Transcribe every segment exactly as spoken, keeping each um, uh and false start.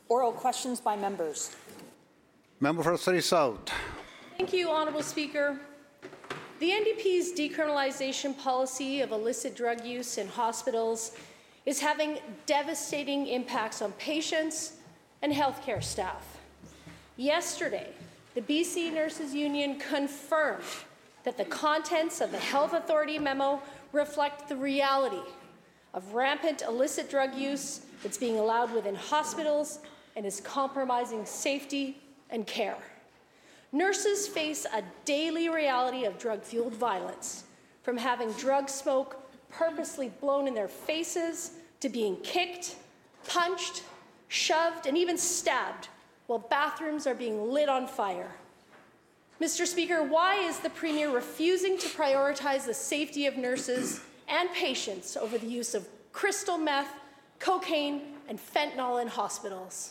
Oral questions by members. Member for Surrey South. Thank you, Honourable Speaker. The N D P's decriminalisation policy of illicit drug use in hospitals is having devastating impacts on patients and healthcare staff. Yesterday, the B C Nurses Union confirmed that the contents of the Health Authority memo reflect the reality of rampant illicit drug use that's being allowed within hospitals and is compromising safety and care. Nurses face a daily reality of drug-fueled violence, from having drug smoke purposely blown in their faces to being kicked, punched, shoved, and even stabbed while bathrooms are being lit on fire. Mister Speaker, why is the Premier refusing to prioritize the safety of nurses and patients over the use of crystal meth, cocaine, and fentanyl in hospitals?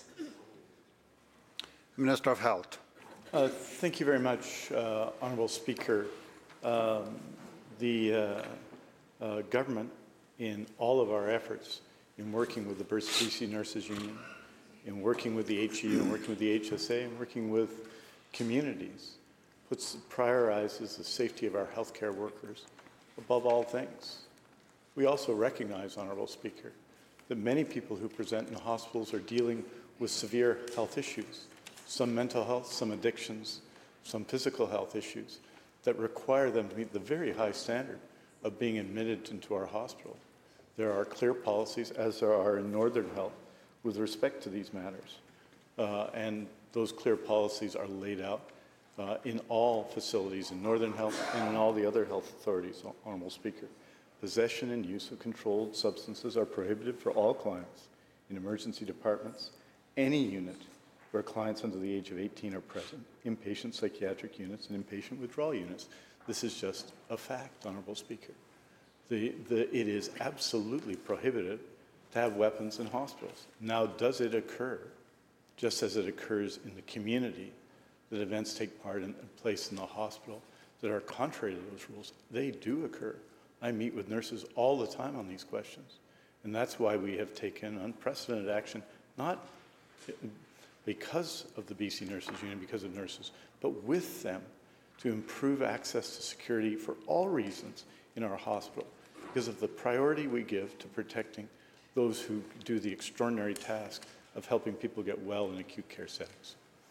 Minister of Health. Uh, thank you very much, uh, Honourable Speaker. Um, the uh, uh, government, in all of our efforts in working with the B C Nurses Union, in working with the H E U, and working with the H S A, and working with communities, puts prioritizes the safety of our healthcare workers above all things. We also recognize, Honourable Speaker, that many people who present in hospitals are dealing with severe health issues, some mental health, some addictions, some physical health issues that require them to meet the very high standard of being admitted into our hospital. There are clear policies, as there are in Northern Health, with respect to these matters. Uh, and those clear policies are laid out uh, in all facilities in Northern Health and in all the other health authorities, Honourable Speaker. Possession and use of controlled substances are prohibited for all clients in emergency departments, any unit where clients under the age of eighteen are present, inpatient psychiatric units and inpatient withdrawal units. This is just a fact, Honourable Speaker. The, the, it is absolutely prohibited to have weapons in hospitals. Now, does it occur, just as it occurs in the community, that events take part in place in the hospital that are contrary to those rules? They do occur. I meet with nurses all the time on these questions. And that's why we have taken unprecedented action, not because of the B C Nurses Union, because of nurses, but with them to improve access to security for all reasons in our hospital, because of the priority we give to protecting those who do the extraordinary task of helping people get well in acute care settings.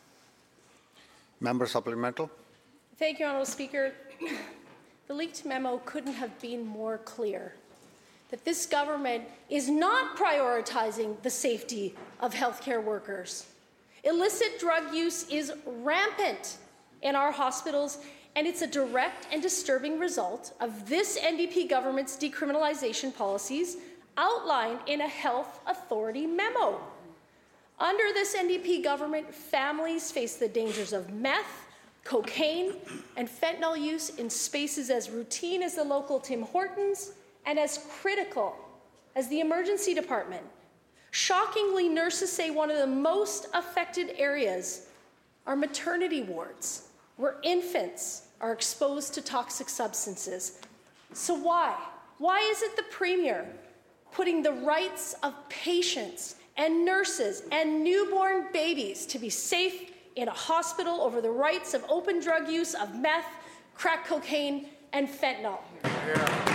Member supplemental. Thank you, Honourable Speaker. The leaked memo couldn't have been more clear that this government is not prioritizing the safety of healthcare workers. Illicit drug use is rampant in our hospitals, and it's a direct and disturbing result of this N D P government's decriminalisation policies outlined in a health authority memo. Under this N D P government, families face the dangers of meth, cocaine, and fentanyl use in spaces as routine as the local Tim Hortons and as critical as the emergency department. Shockingly, nurses say one of the most affected areas are maternity wards, where infants are exposed to toxic substances. So why? Why is it the Premier putting the rights of patients and nurses and newborn babies to be safe in a hospital over the rights of open drug use of meth, crack cocaine, and fentanyl? Yeah.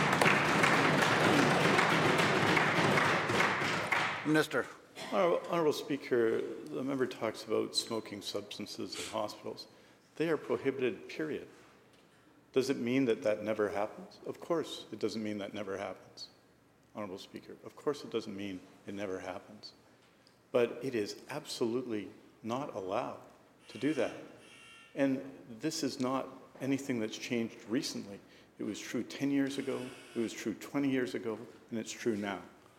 Minister. Honourable, Honourable Speaker, the member talks about smoking substances in hospitals. They are prohibited, period. Does it mean that that never happens? Of course it doesn't mean that never happens, Honourable Speaker. Of course it doesn't mean it never happens. But it is absolutely not allowed to do that. And this is not anything that's changed recently. It was true ten years ago, it was true twenty years ago, and it's true now.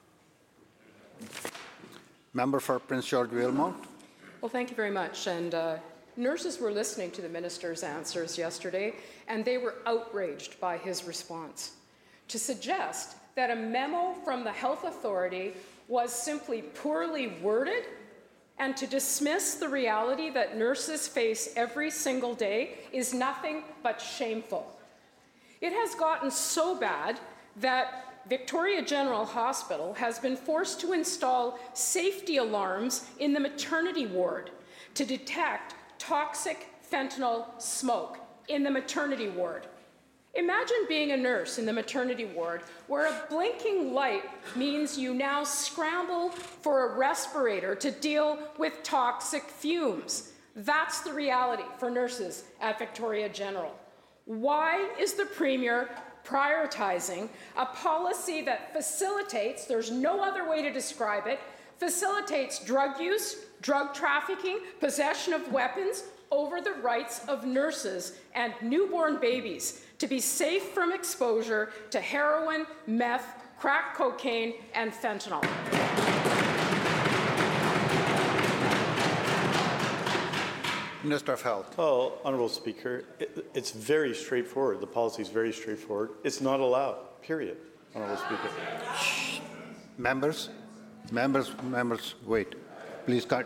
Member for Prince George Wilmot. Well, thank you very much. And uh, nurses were listening to the minister's answers yesterday, and they were outraged by his response. To suggest that a memo from the Health Authority was simply poorly worded, and to dismiss the reality that nurses face every single day is nothing but shameful. It has gotten so bad that Victoria General Hospital has been forced to install safety alarms in the maternity ward to detect toxic fentanyl smoke in the maternity ward. Imagine being a nurse in the maternity ward where a blinking light means you now scramble for a respirator to deal with toxic fumes. That's the reality for nurses at Victoria General. Why is the Premier prioritizing a policy that facilitates, there's no other way to describe it, facilitates drug use, drug trafficking, possession of weapons over the rights of nurses and newborn babies to be safe from exposure to heroin, meth, crack cocaine, and fentanyl? Minister of Health. Well, Honourable Speaker, it, it's very straightforward. The policy is very straightforward. It's not allowed, period, Honourable Speaker. Members, members, members, wait. Please cut.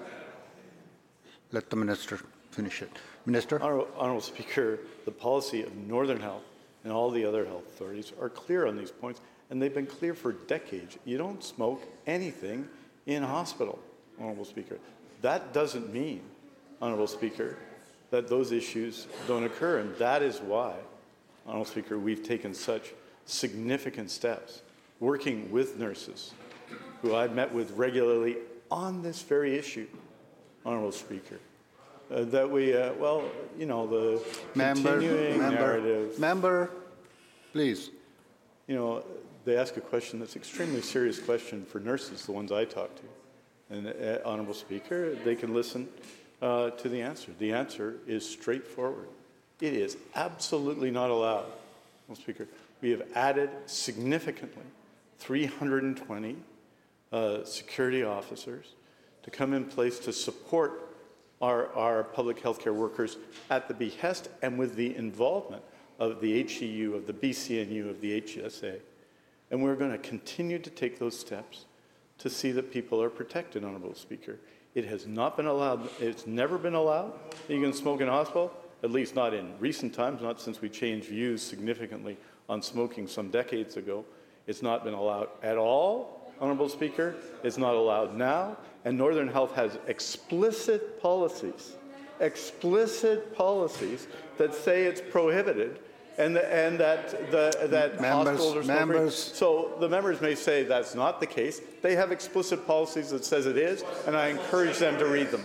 Let the minister finish it. Minister? Honourable, Honourable Speaker, the policy of Northern Health and all the other health authorities are clear on these points, and they've been clear for decades. You don't smoke anything in hospital, Honourable Speaker. That doesn't mean, Honourable Speaker, that those issues don't occur, and that is why, Honourable Speaker, we've taken such significant steps working with nurses who I've met with regularly on this very issue, Honourable Speaker. Uh, that we, uh, well, you know, the Member, continuing member, narrative. member, please. You know, they ask a question that's an extremely serious question for nurses, the ones I talk to. And, uh, Honourable Speaker, they can listen uh, to the answer. The answer is straightforward. It is absolutely not allowed, Honourable Speaker. We have added significantly three hundred twenty uh, security officers to come in place to support Our, our public health care workers at the behest and with the involvement of the H E U, of the B C N U, of the H S A. And we're going to continue to take those steps to see that people are protected, Honourable Speaker. It has not been allowed, it's never been allowed that you can smoke in a hospital, at least not in recent times, not since we changed views significantly on smoking some decades ago. It's not been allowed at all, Honourable Speaker. It's not allowed now. And Northern Health has explicit policies, explicit policies that say it's prohibited, and, the, and that the, that members, hospitals are smoke-free. members. So the members may say that's not the case. They have explicit policies that says it is, and I encourage them to read them.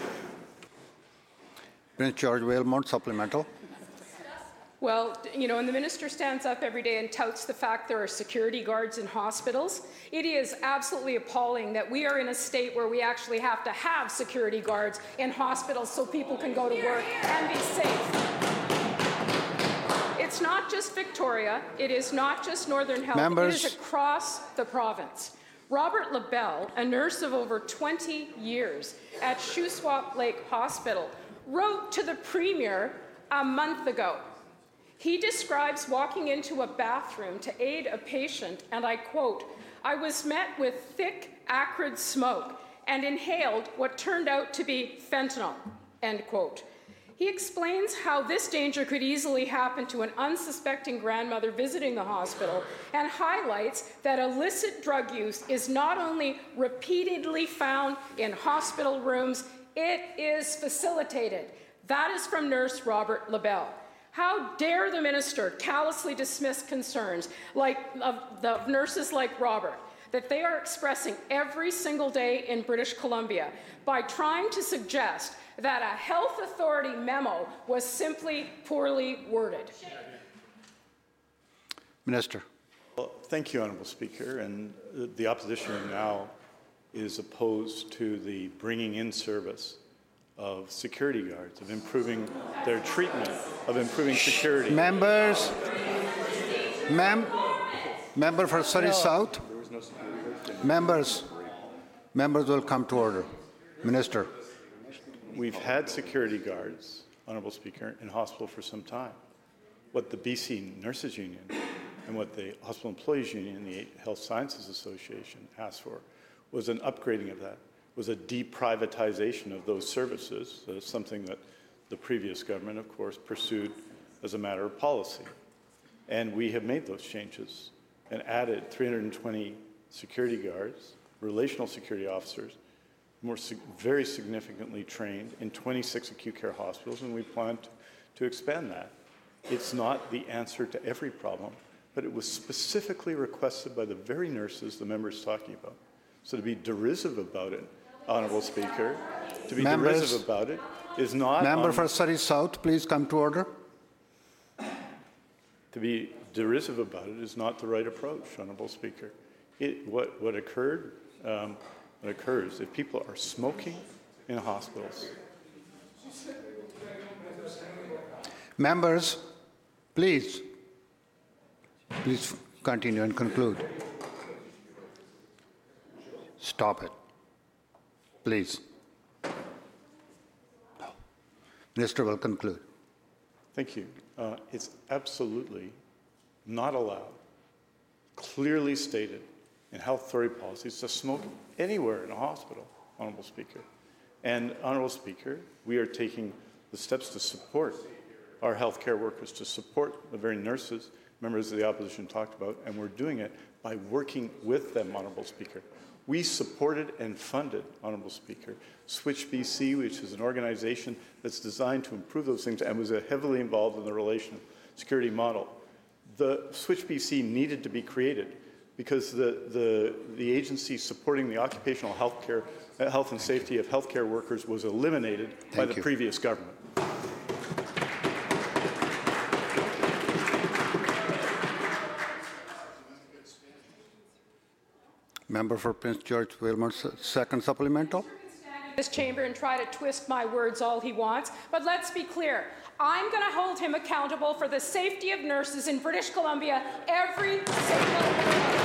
Prince George Wilmot, supplemental. Well, you know, and the minister stands up every day and touts the fact there are security guards in hospitals. It is absolutely appalling that we are in a state where we actually have to have security guards in hospitals so people can go to work and be safe. It's not just Victoria. It is not just Northern Health. Members. It is across the province. Robert LaBelle, a nurse of over twenty years at Shuswap Lake Hospital, wrote to the Premier a month ago. He describes walking into a bathroom to aid a patient, and I quote, "I was met with thick, acrid smoke and inhaled what turned out to be fentanyl," end quote. He explains how this danger could easily happen to an unsuspecting grandmother visiting the hospital and highlights that illicit drug use is not only repeatedly found in hospital rooms, it is facilitated. That is from nurse Robert LaBelle. How dare the minister callously dismiss concerns like of the nurses like Robert that they are expressing every single day in British Columbia by trying to suggest that a health authority memo was simply poorly worded? Minister. Well, thank you, Honourable Speaker. And the opposition now is opposed to the bringing in service of security guards, of improving their treatment, of improving security. Members, mem member for Surrey South. Members, members will come to order. Minister. We've had security guards, Honourable Speaker, in hospital for some time. What the B C Nurses Union and what the Hospital Employees Union and the Health Sciences Association asked for was an upgrading of that, was a deprivatization of those services, uh, something that the previous government, of course, pursued as a matter of policy. And we have made those changes. and added three hundred twenty security guards, relational security officers, more sig- very significantly trained in twenty-six acute care hospitals, and we plan to, to expand that. It's not the answer to every problem, but it was specifically requested by the very nurses the member is talking about. So to be derisive about it, Honourable Speaker, to be Members, derisive about it is not... Member on, for Surrey South, please come to order. To be derisive about it is not the right approach, Honourable Speaker. It, what, what occurred, um, what occurs, if people are smoking in hospitals... Members, please, please continue and conclude. Stop it, please. Minister will conclude. Thank you. Uh, it's absolutely not allowed, clearly stated in health authority policies, to smoke anywhere in a hospital, Honourable Speaker. And, Honourable Speaker, we are taking the steps to support our healthcare workers, to support the very nurses members of the opposition talked about, and we're doing it by working with them, Honourable Speaker. We supported and funded, Honourable Speaker, Switch B C, which is an organization that's designed to improve those things and was uh, heavily involved in the relational security model. The Switch B C needed to be created because the, the, the agency supporting the occupational health care, uh, health and safety of healthcare workers was eliminated Thank by the you. previous government. Member for Prince George Wilmot, second supplemental. This chamber and try to twist my words all he wants, but let's be clear. I'm going to hold him accountable for the safety of nurses in British Columbia every single day.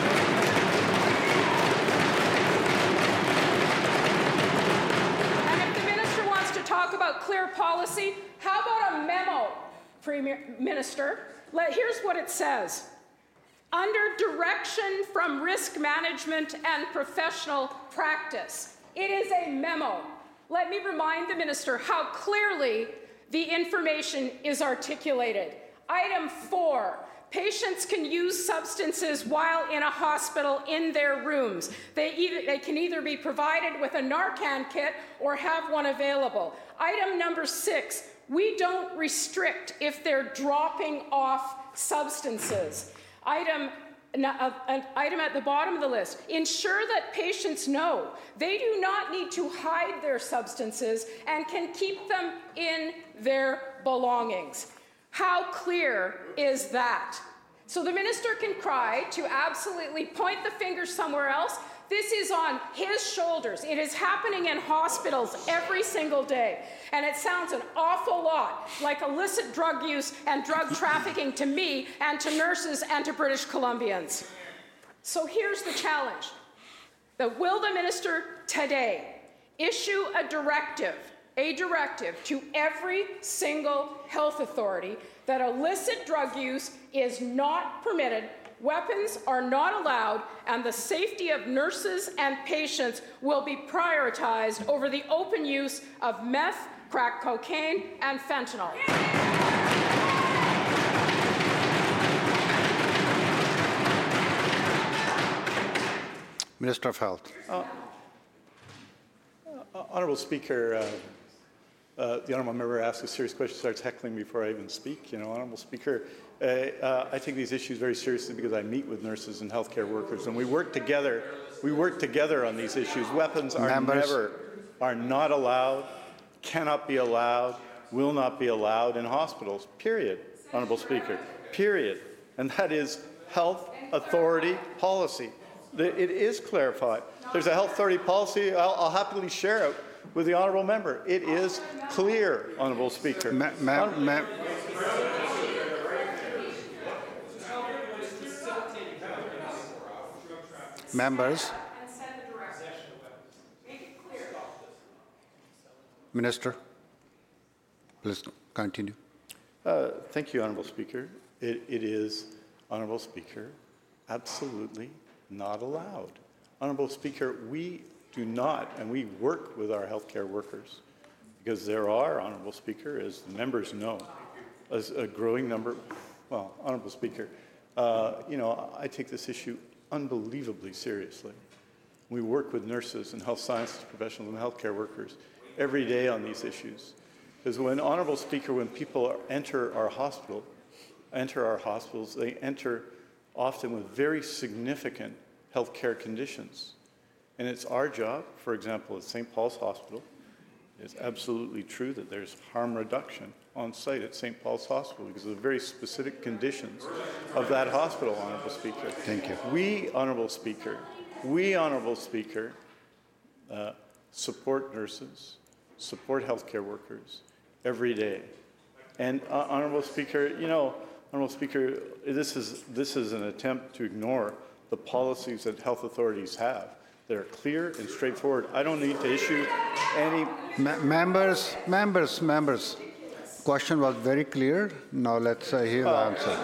And if the minister wants to talk about clear policy, how about a memo, Premier Minister? Let, here's what it says. Under direction from risk management and professional practice. It is a memo. Let me remind the minister how clearly the information is articulated. Item four, patients can use substances while in a hospital in their rooms. They, either, they can either be provided with a Narcan kit or have one available. Item number six, we don't restrict if they're dropping off substances. Item, uh, an item at the bottom of the list, ensure that patients know they do not need to hide their substances and can keep them in their belongings. How clear is that? So the minister can cry to absolutely point the finger somewhere else. This is on his shoulders. It is happening in hospitals every single day. And it sounds an awful lot like illicit drug use and drug trafficking to me and to nurses and to British Columbians. So here's the challenge. The, will the minister today issue a directive, a directive to every single health authority that illicit drug use is not permitted, weapons are not allowed, and the safety of nurses and patients will be prioritized over the open use of meth, crack cocaine, and fentanyl. Minister of Health. Uh, uh, Honourable Speaker, uh, uh, the honourable member asks a serious question, starts heckling before I even speak. You know, Honourable Speaker, uh, uh, I take these issues very seriously because I meet with nurses and healthcare workers, and we work together. We work together on these issues. Weapons are Members. never, are not allowed, cannot be allowed, will not be allowed in hospitals. Period. Honourable Speaker. Period. And that is health authority policy. It is clarified. There's a health authority policy. I'll, I'll happily share it with the honourable member. It is clear, Honourable Speaker. Ma ma ma Members. Minister, please continue. Uh, thank you, Honourable Speaker. It, it is, Honourable Speaker, absolutely not allowed. Honourable Speaker, we do not, and we work with our healthcare workers, because there are, Honourable Speaker, as the members know, as a growing number, well, Honourable Speaker, Uh, you know, I take this issue unbelievably seriously. We work with nurses and health sciences professionals and healthcare workers every day on these issues. Because when, Honourable Speaker, when people are, enter our hospital, enter our hospitals, they enter often with very significant healthcare conditions. And it's our job, for example, at Saint Paul's Hospital, it's absolutely true that there's harm reduction on site at Saint Paul's Hospital because of the very specific conditions of that hospital, Honourable Speaker. Thank you. We, Honourable Speaker, we, Honourable Speaker, uh, support nurses, support healthcare workers every day. And uh, Honourable Speaker, you know, Honourable Speaker, this is, this is an attempt to ignore the policies that health authorities have. They're clear and straightforward. I don't need to issue any... Me- members, members, members. Question was very clear. Now let's uh, hear the Uh, answer.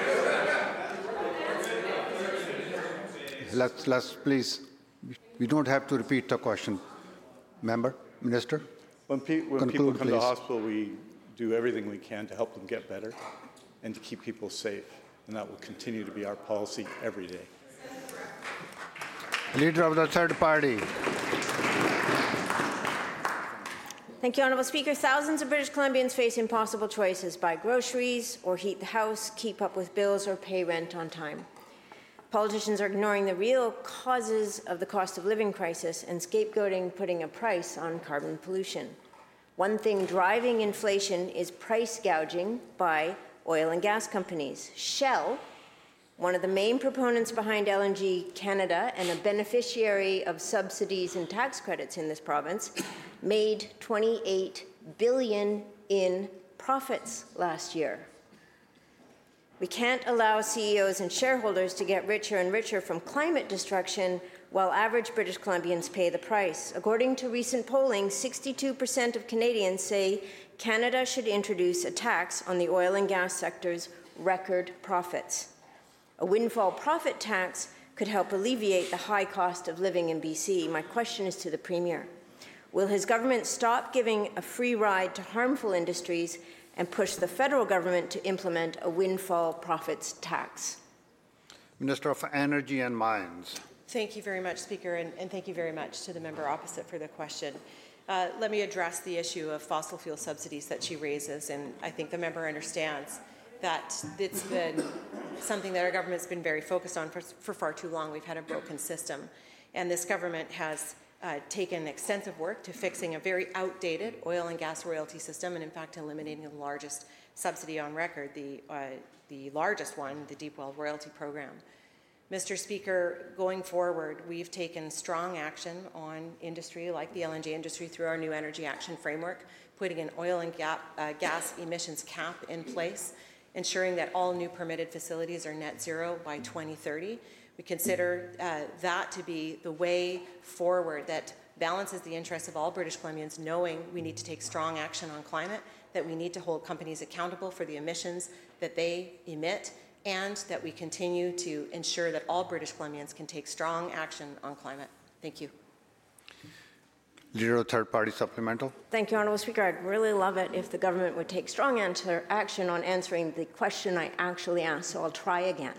Let's, let's please, we don't have to repeat the question. Member, Minister? When, pe when Conclude, people come to please. the hospital, we do everything we can to help them get better and to keep people safe. And that will continue to be our policy every day. Leader of the third party. Thank you, Honourable Speaker. Thousands of British Columbians face impossible choices: buy groceries or heat the house, keep up with bills or pay rent on time. Politicians are ignoring the real causes of the cost of living crisis and scapegoating putting a price on carbon pollution. One thing driving inflation is price gouging by oil and gas companies. Shell, one of the main proponents behind L N G Canada and a beneficiary of subsidies and tax credits in this province, made twenty-eight billion dollars in profits last year. We can't allow C E Os and shareholders to get richer and richer from climate destruction while average British Columbians pay the price. According to recent polling, sixty-two percent of Canadians say Canada should introduce a tax on the oil and gas sector's record profits. A windfall profit tax could help alleviate the high cost of living in B C. My question is to the Premier. Will his government stop giving a free ride to harmful industries and push the federal government to implement a windfall profits tax? Minister of Energy and Mines. Thank you very much, Speaker, and, and thank you very much to the member opposite for the question. Uh, let me address the issue of fossil fuel subsidies that she raises, and I think the member understands that it's been something that our government's been very focused on for, for far too long. We've had a broken system, and this government has uh, taken extensive work to fixing a very outdated oil and gas royalty system, and in fact eliminating the largest subsidy on record, the, uh, the largest one, the Deep Well Royalty Program. Mister Speaker, going forward, we've taken strong action on industry like the L N G industry through our new Energy Action Framework, putting an oil and gap, uh, gas emissions cap in place, ensuring that all new permitted facilities are net zero by twenty thirty. We consider uh, that to be the way forward that balances the interests of all British Columbians, knowing we need to take strong action on climate, that we need to hold companies accountable for the emissions that they emit, and that we continue to ensure that all British Columbians can take strong action on climate. Thank you. Leader of third party supplemental. Thank you, Honourable Speaker. I'd really love it if the government would take strong answer, action on answering the question I actually asked, so I'll try again.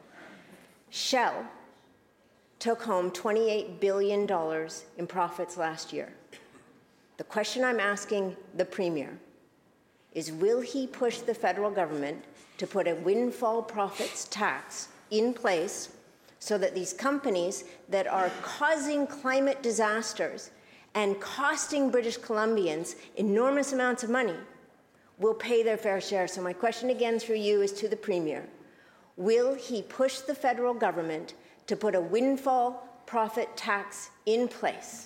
Shell took home twenty-eight billion dollars in profits last year. The question I'm asking the Premier is, will he push the federal government to put a windfall profits tax in place so that these companies that are causing climate disasters and costing British Columbians enormous amounts of money will pay their fair share? So my question again through you is to the Premier. Will he push the federal government to put a windfall profit tax in place?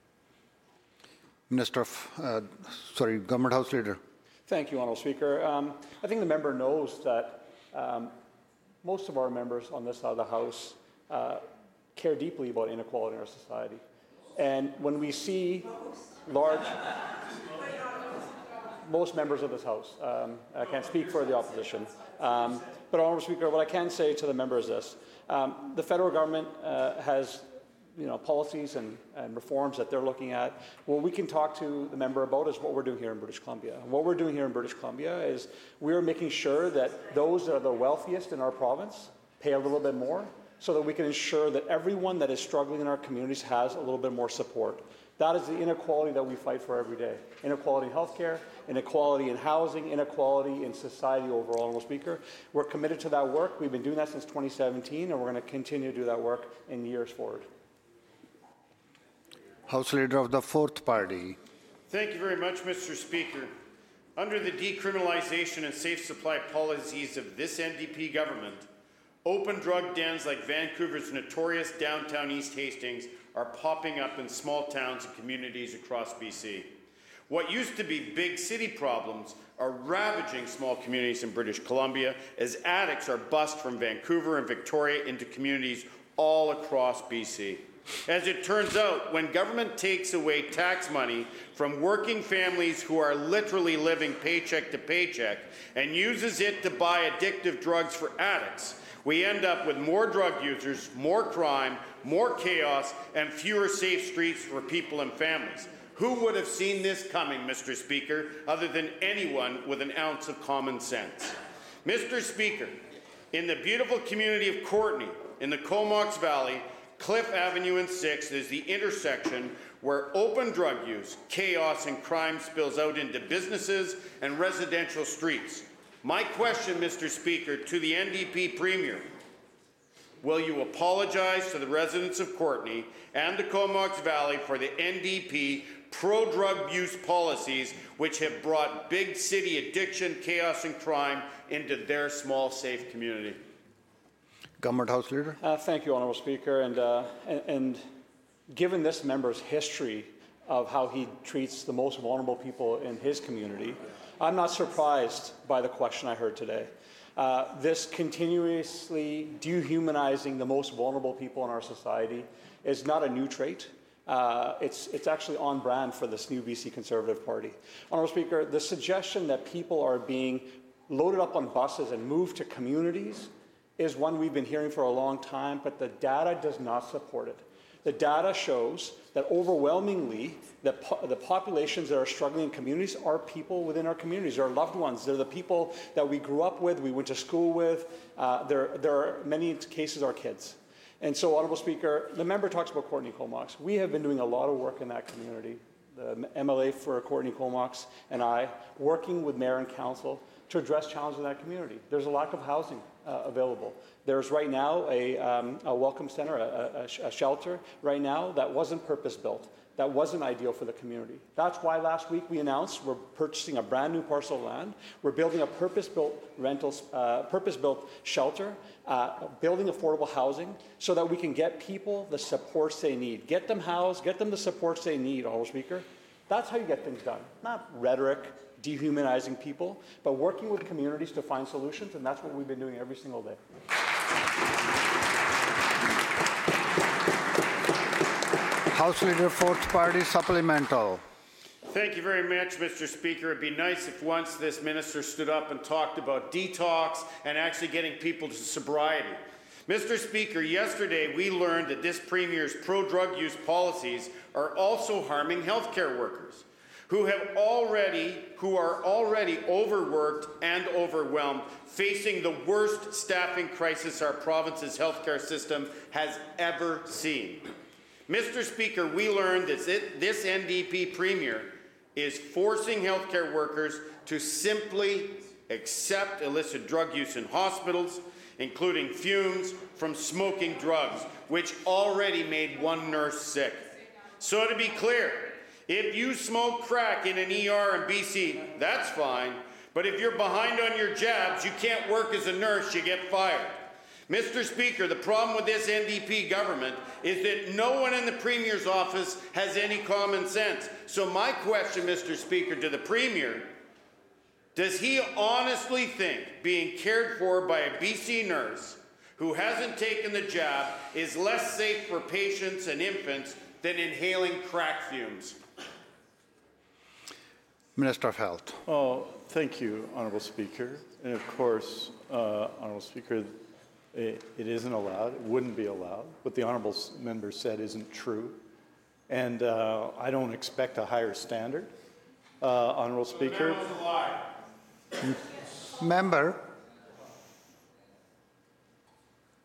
Minister of, uh, sorry, Government House Leader. Thank you, Honourable Speaker. Um, I think the member knows that um, most of our members on this side of the House uh, care deeply about inequality in our society. And when we see large, most members of this House, um, I can't speak for the opposition, um, but Honourable Speaker, what I can say to the member is this. Um, the federal government uh, has you know, policies and, and reforms that they're looking at. What we can talk to the member about is what we're doing here in British Columbia. And what we're doing here in British Columbia is we're making sure that those that are the wealthiest in our province pay a little bit more so that we can ensure that everyone that is struggling in our communities has a little bit more support. That is the inequality that we fight for every day. Inequality in healthcare, inequality in housing, inequality in society overall, Honourable Speaker. We're committed to that work. We've been doing that since twenty seventeen, and we're going to continue to do that work in years forward. House Leader of the Fourth Party. Thank you very much, Mister Speaker. Under the decriminalization and safe supply policies of this N D P government, open drug dens like Vancouver's notorious downtown East Hastings are popping up in small towns and communities across B C. What used to be big city problems are ravaging small communities in British Columbia as addicts are bussed from Vancouver and Victoria into communities all across B C. As it turns out, when government takes away tax money from working families who are literally living paycheck to paycheck and uses it to buy addictive drugs for addicts, we end up with more drug users, more crime, more chaos, and fewer safe streets for people and families. Who would have seen this coming, Mister Speaker, other than anyone with an ounce of common sense? Mister Speaker, in the beautiful community of Courtenay, in the Comox Valley, Cliff Avenue and sixth is the intersection where open drug use, chaos, and crime spills out into businesses and residential streets. My question, Mister Speaker, to the N D P Premier, will you apologize to the residents of Courtenay and the Comox Valley for the N D P pro-drug use policies which have brought big city addiction, chaos, and crime into their small, safe community? Government House Leader. Uh, thank you, Honourable Speaker. And, uh, and, and given this member's history of how he treats the most vulnerable people in his community, I'm not surprised by the question I heard today. Uh, this continuously dehumanizing the most vulnerable people in our society is not a new trait. Uh, it's, it's actually on brand for this new B C Conservative Party. Honourable Speaker, the suggestion that people are being loaded up on buses and moved to communities is one we've been hearing for a long time, but the data does not support it. The data shows that overwhelmingly the, po the populations that are struggling in communities are people within our communities, our loved ones. They're the people that we grew up with, we went to school with. Uh, there, there are many cases our kids. And so, Honourable Speaker, the member talks about Courtenay Comox. We have been doing a lot of work in that community. The M L A for Courtenay Comox and I, working with Mayor and Council to address challenges in that community. There's a lack of housing uh, available. There's right now a, um, a welcome center, a, a, a shelter right now that wasn't purpose-built, that wasn't ideal for the community. That's why last week we announced we're purchasing a brand new parcel of land. We're building a purpose-built rental, uh, purpose-built shelter, uh, building affordable housing so that we can get people the supports they need. Get them housed, get them the supports they need, Honourable Speaker. That's how you get things done, not rhetoric, dehumanizing people, but working with communities to find solutions, and that's what we've been doing every single day. House Leader, Fourth Party, supplemental. Thank you very much, Mister Speaker. It'd be nice if once this minister stood up and talked about detox and actually getting people to sobriety. Mister Speaker, yesterday we learned that this Premier's pro-drug use policies are also harming healthcare workers who have already, who are already overworked and overwhelmed, facing the worst staffing crisis our province's healthcare system has ever seen. Mister Speaker, we learned that this N D P Premier is forcing healthcare workers to simply accept illicit drug use in hospitals, including fumes from smoking drugs, which already made one nurse sick. So to be clear, if you smoke crack in an E R in B C, that's fine, but if you're behind on your jabs, you can't work as a nurse, you get fired. Mister Speaker, the problem with this N D P government is that no one in the Premier's office has any common sense. So my question, Mister Speaker, to the Premier, does he honestly think being cared for by a B C nurse who hasn't taken the jab is less safe for patients and infants than inhaling crack fumes? Minister of Health. Oh, thank you, Honourable Speaker. And of course, uh, Honourable Speaker, it, it isn't allowed, it wouldn't be allowed. What the Honourable member said isn't true. And uh, I don't expect a higher standard, uh, Honourable Speaker. Member.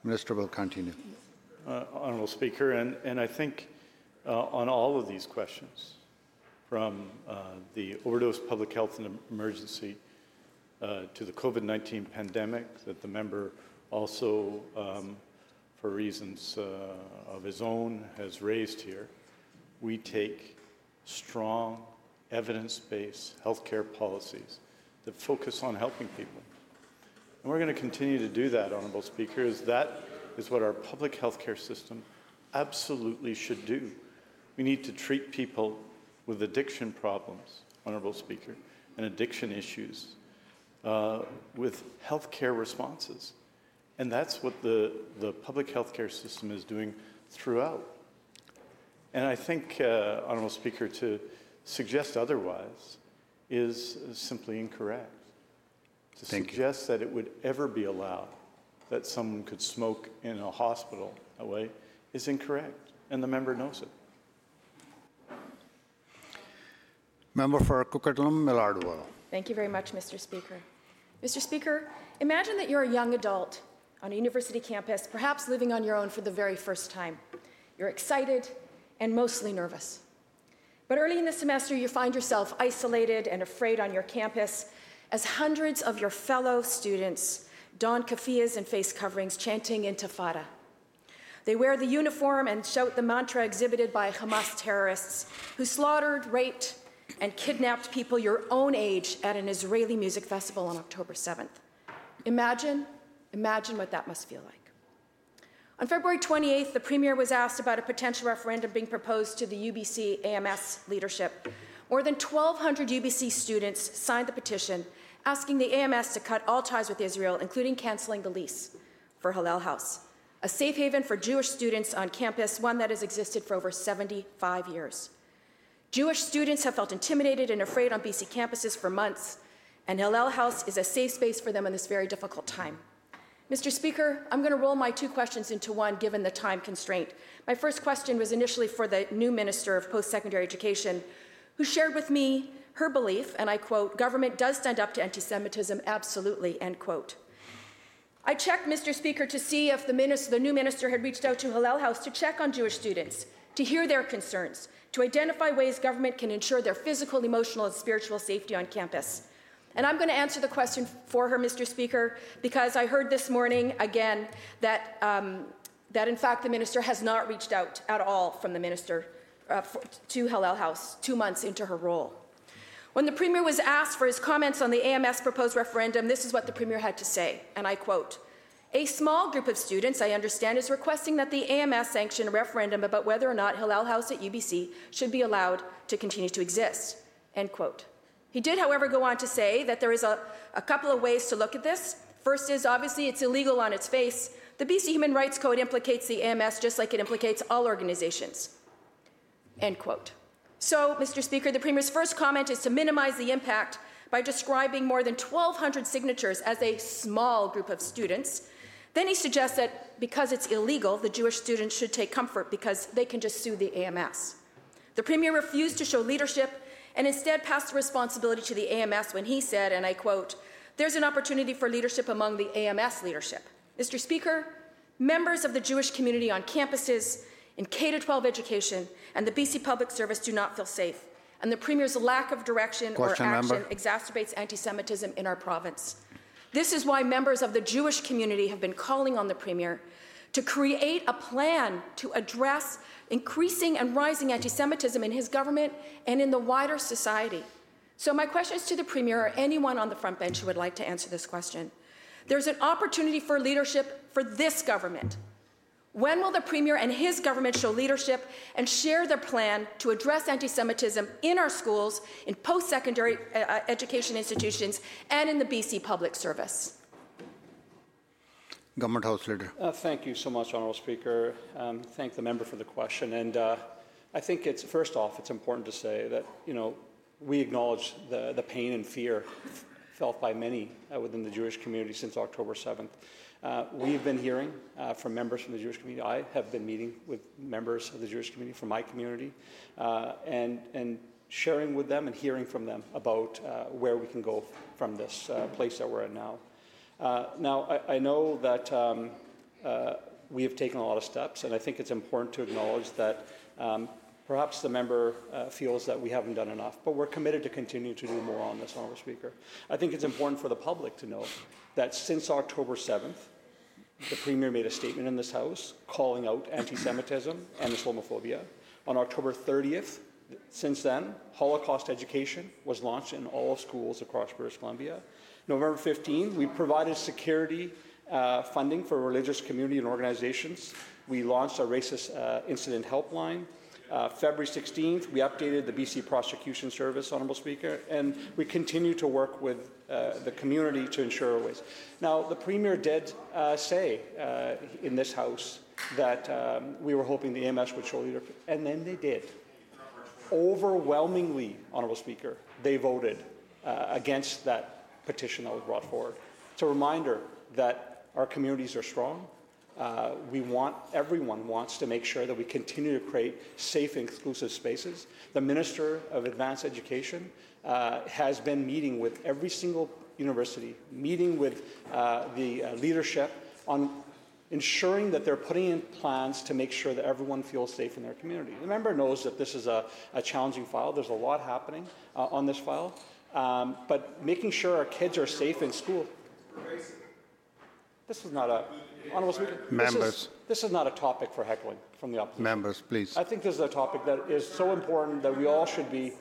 Minister will continue. Uh, Honourable Speaker, and, and I think uh, on all of these questions, from uh, the overdose public health and emergency uh, to the COVID nineteen pandemic that the member also, um, for reasons uh, of his own, has raised here, we take strong, evidence-based healthcare policies that focus on helping people. And we're going to continue to do that, Honourable Speaker, as that is what our public healthcare system absolutely should do. We need to treat people with addiction problems, Honourable Speaker, and addiction issues uh, with healthcare responses. And that's what the, the public healthcare system is doing throughout. And I think, uh, Honourable Speaker, to suggest otherwise is simply incorrect. To Thank suggest you. that it would ever be allowed that someone could smoke in a hospital that way is incorrect, and the member knows it. Member for Coquitlam, Millardville. Thank you very much, Mister Speaker. Mister Speaker, imagine that you're a young adult on a university campus, perhaps living on your own for the very first time. You're excited and mostly nervous. But early in the semester, you find yourself isolated and afraid on your campus as hundreds of your fellow students don keffiyehs and face coverings, chanting Intifada. They wear the uniform and shout the mantra exhibited by Hamas terrorists who slaughtered, raped, and kidnapped people your own age at an Israeli music festival on October seventh. Imagine, imagine what that must feel like. On February twenty-eighth, the Premier was asked about a potential referendum being proposed to the U B C A M S leadership. More than twelve hundred U B C students signed the petition asking the A M S to cut all ties with Israel, including canceling the lease for Hillel House, a safe haven for Jewish students on campus, one that has existed for over seventy-five years. Jewish students have felt intimidated and afraid on B C campuses for months, and Hillel House is a safe space for them in this very difficult time. Mister Speaker, I'm going to roll my two questions into one, given the time constraint. My first question was initially for the new Minister of Post-Secondary Education, who shared with me her belief, and I quote, "Government does stand up to anti-Semitism, absolutely," end quote. I checked, Mister Speaker, to see if the, minister, the new minister had reached out to Hillel House to check on Jewish students, to hear their concerns, to identify ways government can ensure their physical, emotional, and spiritual safety on campus. And I'm going to answer the question for her, Mister Speaker, because I heard this morning again that, um, that in fact the minister has not reached out at all from the minister uh, for, to Hillel House two months into her role. When the Premier was asked for his comments on the A M S proposed referendum, this is what the Premier had to say, and I quote, "A small group of students, I understand, is requesting that the A M S sanction a referendum about whether or not Hillel House at U B C should be allowed to continue to exist," end quote. He did, however, go on to say that there is a, a couple of ways to look at this. First is, obviously, it's illegal on its face. The B C Human Rights Code implicates the A M S just like it implicates all organizations, end quote. So, Mister Speaker, the Premier's first comment is to minimize the impact by describing more than twelve hundred signatures as a small group of students. Then he suggests that because it's illegal, the Jewish students should take comfort because they can just sue the A M S. The Premier refused to show leadership and instead passed the responsibility to the A M S when he said, and I quote, "There's an opportunity for leadership among the A M S leadership." Mister Speaker, members of the Jewish community on campuses, in K through twelve education, and the B C Public Service do not feel safe, and the Premier's lack of direction Question, or action member. exacerbates anti-Semitism in our province. This is why members of the Jewish community have been calling on the Premier to create a plan to address increasing and rising anti-Semitism in his government and in the wider society. So my questions to the Premier or anyone on the front bench who would like to answer this question. There's an opportunity for leadership for this government. When will the Premier and his government show leadership and share their plan to address anti-Semitism in our schools, in post-secondary uh, education institutions, and in the B C Public Service? Government House Leader. Uh, thank you so much, Honourable Speaker. Um, thank the member for the question. And uh, I think it's, first off, it's important to say that, you know, we acknowledge the, the pain and fear felt by many uh, within the Jewish community since October seventh. Uh, we've been hearing uh, from members from the Jewish community. I have been meeting with members of the Jewish community from my community uh, and, and sharing with them and hearing from them about uh, where we can go from this uh, place that we're at now. Uh, now, I, I know that um, uh, we have taken a lot of steps, and I think it's important to acknowledge that um, perhaps the member uh, feels that we haven't done enough, but we're committed to continue to do more on this, Honourable Speaker. I think it's important for the public to know that since October seventh, the Premier made a statement in this House calling out anti-Semitism and Islamophobia. On October thirtieth, since then, Holocaust education was launched in all schools across British Columbia. November fifteenth, we provided security uh, funding for religious community and organizations. We launched a racist uh, incident helpline. Uh, February sixteenth, we updated the B C Prosecution Service, Honourable Speaker, and we continue to work with uh, the community to ensure ways. Now, the Premier did uh, say uh, in this House that um, we were hoping the A M S would show leadership, and then they did. Overwhelmingly, Honourable Speaker, they voted uh, against that petition that was brought forward. It's a reminder that our communities are strong. Uh, we want, everyone wants to make sure that we continue to create safe and inclusive spaces. The Minister of Advanced Education uh, has been meeting with every single university, meeting with uh, the uh, leadership on ensuring that they're putting in plans to make sure that everyone feels safe in their community. The member knows that this is a, a challenging file. There's a lot happening uh, on this file, um, but making sure our kids are safe in school. This is not a, Honourable Speaker, Members. This is, this is not a topic for heckling from the opposition. Members, please. I think this is a topic that is so important that we all should be.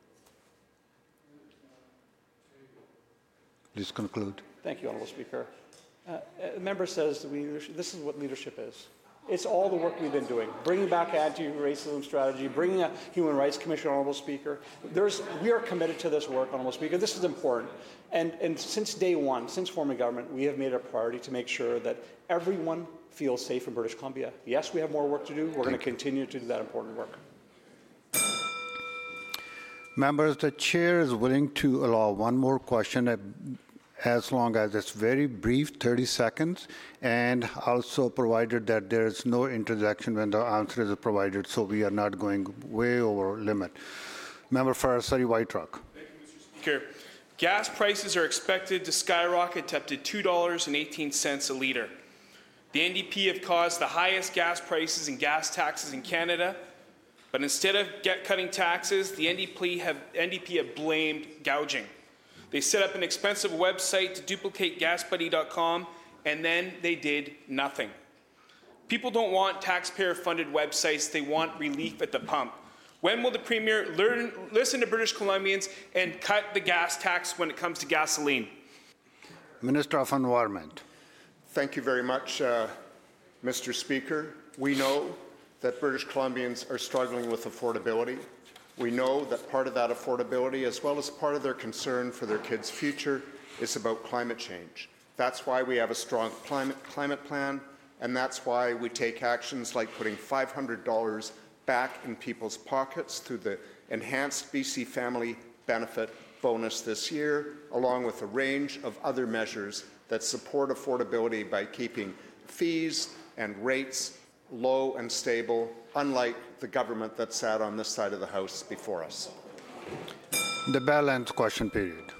Please conclude. Thank you, Honourable Speaker. Uh, a member says that we, this is what leadership is. It's all the work we've been doing, bringing back anti-racism strategy, bringing a Human Rights Commission, Honourable Speaker. There's, we are committed to this work, Honourable Speaker. This is important. And, and since day one, since forming government, we have made it a priority to make sure that everyone feels safe in British Columbia. Yes, we have more work to do. We're going to continue to do that important work. Members, the chair is willing to allow one more question uh, as long as it's very brief, thirty seconds, and also provided that there is no interjection when the answer is provided, so we are not going way over limit. Member for Surrey White Rock. Thank you, Mister Speaker. Gas prices are expected to skyrocket to up to two dollars and eighteen cents a litre. The N D P have caused the highest gas prices and gas taxes in Canada, but instead of get cutting taxes, the N D P have, N D P have blamed gouging. They set up an expensive website to duplicate gas buddy dot com, and then they did nothing. People don't want taxpayer-funded websites. They want relief at the pump. When will the Premier learn, listen to British Columbians and cut the gas tax when it comes to gasoline? Minister of Environment. Thank you very much, uh, Mister Speaker. We know that British Columbians are struggling with affordability. We know that part of that affordability, as well as part of their concern for their kids' future, is about climate change. That's why we have a strong climate, climate plan, and that's why we take actions like putting five hundred dollars back in people's pockets through the enhanced B C Family Benefit bonus this year, along with a range of other measures that support affordability by keeping fees and rates low and stable, unlike the government that sat on this side of the House before us. The bell ends question period.